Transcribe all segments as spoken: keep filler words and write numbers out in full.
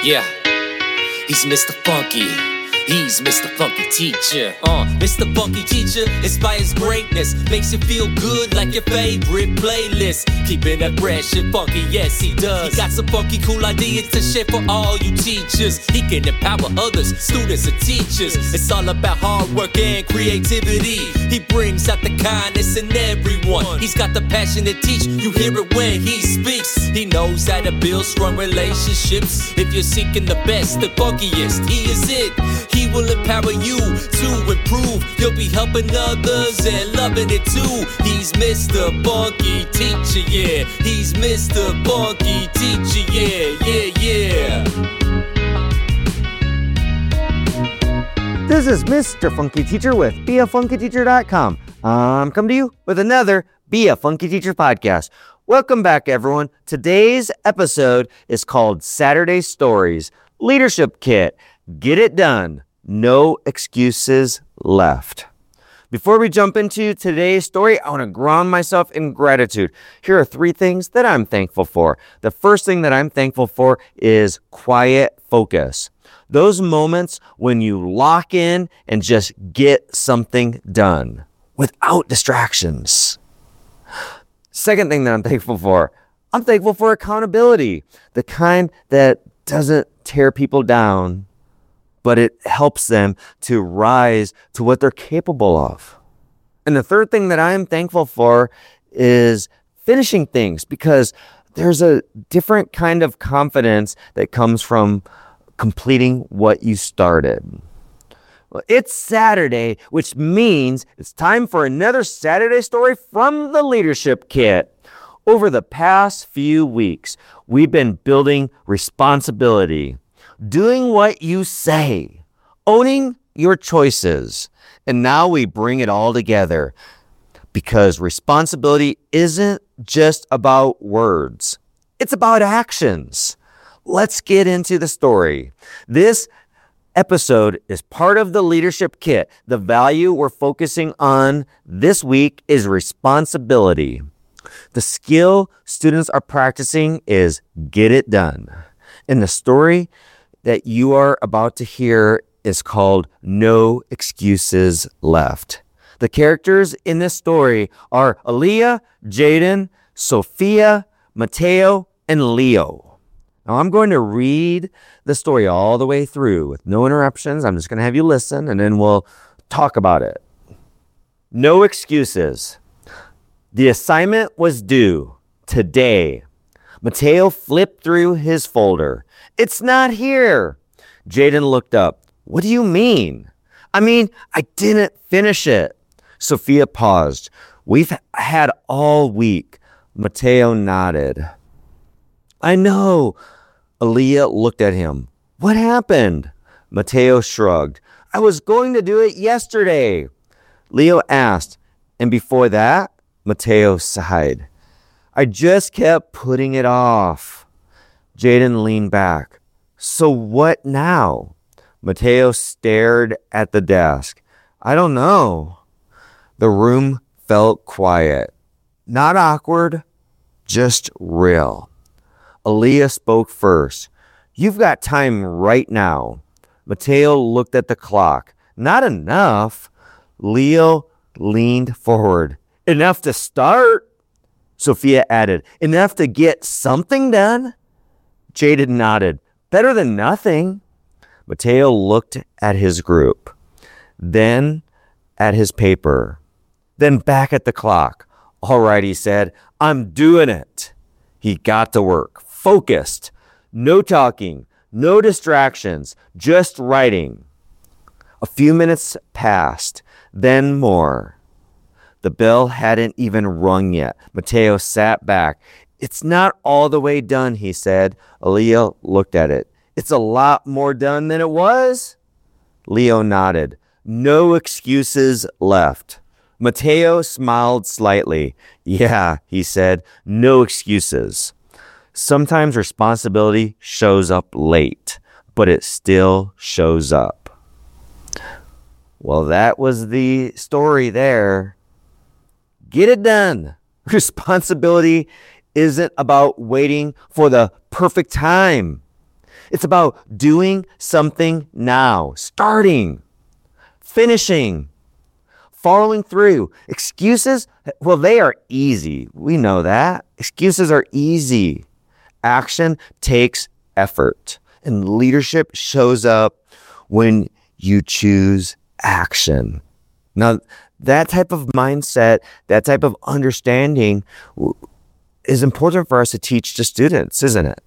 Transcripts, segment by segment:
Yeah, he's Mister Funky. He's Mister Funky Teacher. Uh, Mister Funky Teacher inspires greatness, makes you feel good like your favorite playlist. Keeping it fresh and funky, yes he does. He got some funky cool ideas to share for all you teachers. He can empower others, students and teachers. It's all about hard work and creativity. He brings out the kindness in everyone. He's got the passion to teach, you hear it when he speaks. He knows how to build strong relationships. If you're seeking the best, the funkiest, he is it. He will empower you to improve. You'll be helping others and loving it too. He's Mister Funky Teacher, yeah. He's Mister Funky Teacher, yeah, yeah, yeah. This is Mister Funky Teacher with be a funky teacher dot com. I'm coming to you with another Be a Funky Teacher podcast. Welcome back, everyone. Today's episode is called Saturday Stories, Leadership Kit. Get it done. No excuses left. Before we jump into today's story, I want to ground myself in gratitude. Here are three things that I'm thankful for. The first thing that I'm thankful for is quiet focus. Those moments when you lock in and just get something done without distractions. Second thing that I'm thankful for, I'm thankful for accountability, the kind that doesn't tear people down, but it helps them to rise to what they're capable of. And the third thing that I am thankful for is finishing things, because there's a different kind of confidence that comes from completing what you started. Well, it's Saturday, which means it's time for another Saturday story from the Leadership Kit. Over the past few weeks, we've been building responsibility, doing what you say, owning your choices. And now we bring it all together because responsibility isn't just about words. It's about actions. Let's get into the story. This episode is part of the Leadership Kit. The value we're focusing on this week is responsibility. The skill students are practicing is get it done. In the story that you are about to hear is called No Excuses Left. The characters in this story are Aaliyah, Jaden, Sophia, Mateo, and Leo. Now I'm going to read the story all the way through with no interruptions. I'm just going to have you listen and then we'll talk about it. No excuses. The assignment was due today. Mateo flipped through his folder. It's not here. Jaden looked up. What do you mean? I mean, I didn't finish it. Sophia paused. We've had all week. Mateo nodded. I know. Aaliyah looked at him. What happened? Mateo shrugged. I was going to do it yesterday. Leo asked. And before that? Mateo sighed. I just kept putting it off. Jaden leaned back. So what now? Mateo stared at the desk. I don't know. The room felt quiet. Not awkward, just real. Aaliyah spoke first. You've got time right now. Mateo looked at the clock. Not enough. Leo leaned forward. Enough to start? Sophia added. Enough to get something done? Jaden nodded. Better than nothing. Mateo looked at his group, then at his paper, then back at the clock. All right, he said, I'm doing it. He got to work, focused, no talking, no distractions, just writing. A few minutes passed, then more. The bell hadn't even rung yet. Mateo sat back. It's not all the way done, he said. Aaliyah looked at it. It's a lot more done than it was. Leo nodded. No excuses left. Mateo smiled slightly. Yeah, he said, no excuses. Sometimes responsibility shows up late, but it still shows up. Well, that was the story there. Get it done. Responsibility isn't about waiting for the perfect time. It's about doing something now, starting, finishing, following through. Excuses, well, they are easy. We know that. Excuses are easy. Action takes effort. And leadership shows up when you choose action. Now, that type of mindset, that type of understanding is important for us to teach to students, isn't it?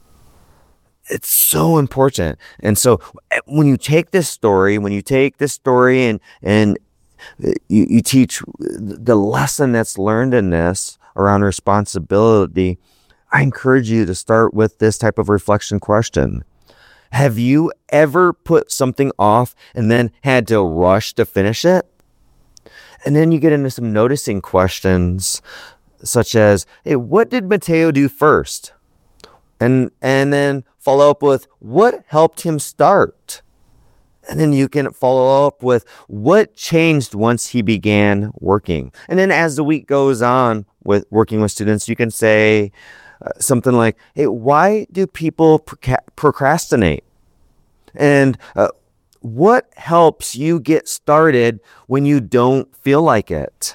It's so important. And so when you take this story, when you take this story and and you, you teach the lesson that's learned in this around responsibility, I encourage you to start with this type of reflection question. Have you ever put something off and then had to rush to finish it? And then you get into some noticing questions such as, hey, what did Mateo do first? And and then follow up with, what helped him start? And then you can follow up with, what changed once he began working? And then as the week goes on with working with students, you can say uh, something like, hey, why do people proca- procrastinate? And uh, what helps you get started when you don't feel like it?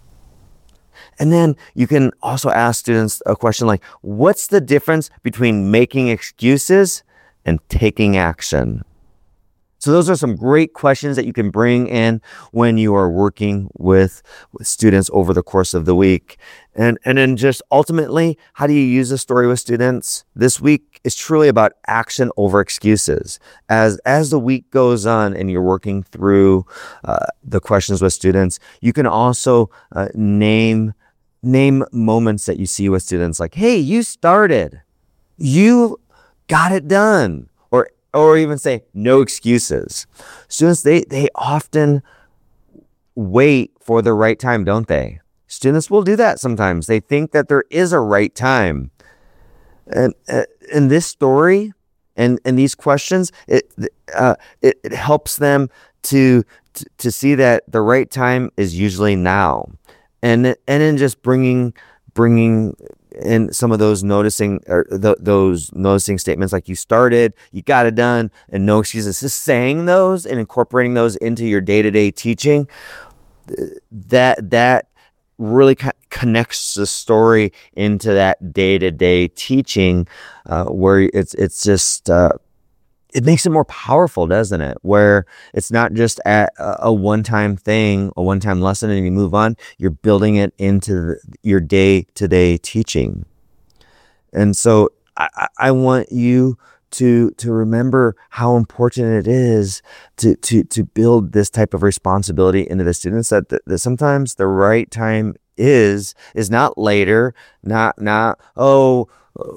And then you can also ask students a question like, what's the difference between making excuses and taking action? So those are some great questions that you can bring in when you are working with, with students over the course of the week. And, and then just ultimately, how do you use the story with students? This week is truly about action over excuses. As, as the week goes on and you're working through uh, the questions with students, you can also uh, name, name moments that you see with students like, hey, you started, you got it done. Or even say, no excuses. Students, they, they often wait for the right time, don't they? Students will do that sometimes. They think that there is a right time. And uh, in this story and, and these questions, it, uh, it it helps them to, to to see that the right time is usually now. And and then just bringing bringing and some of those noticing or th- those noticing statements like you started, you got it done, and no excuses. Just saying those and incorporating those into your day-to-day teaching, that that really co- connects the story into that day-to-day teaching, uh, where it's it's just uh, it makes it more powerful, doesn't it? Where it's not just at a one-time thing, a one-time lesson, and you move on. You're building it into the, your day-to-day teaching. And so I, I want you to to remember how important it is to to to build this type of responsibility into the students. That, that, that sometimes the right time is is not later, not not oh,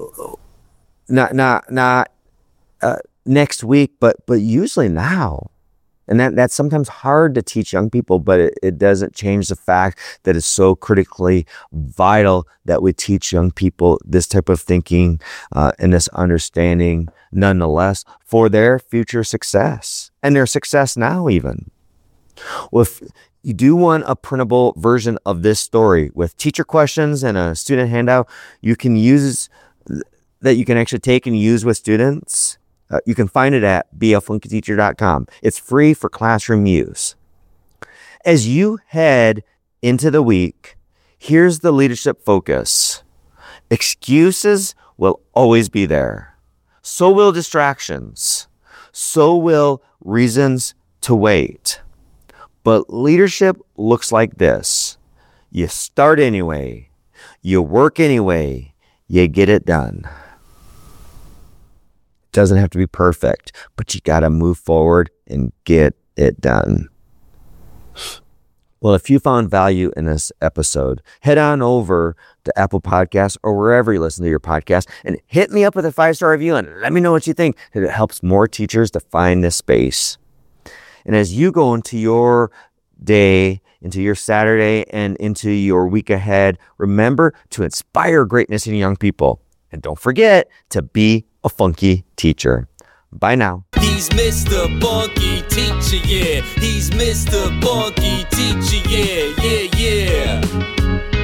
not not not. Uh, next week, but but usually now. And that that's sometimes hard to teach young people, but it, it doesn't change the fact that it's so critically vital that we teach young people this type of thinking uh, and this understanding nonetheless for their future success and their success now even. Well, if you do want a printable version of this story with teacher questions and a student handout, you can use that you can actually take and use with students. Uh, you can find it at be a funky teacher dot com. It's free for classroom use. As you head into the week, here's the leadership focus. Excuses will always be there. So will distractions. So will reasons to wait. But leadership looks like this. You start anyway. You work anyway. You get it done. Doesn't have to be perfect, but you got to move forward and get it done. Well, if you found value in this episode, head on over to Apple Podcasts or wherever you listen to your podcast and hit me up with a five-star review and let me know what you think. It helps more teachers to find this space. And as you go into your day, into your Saturday, and into your week ahead, remember to inspire greatness in young people. And don't forget to be a funky teacher. Bye now. He's Mister Funky Teacher, yeah. He's Mister Funky Teacher, yeah, yeah, yeah.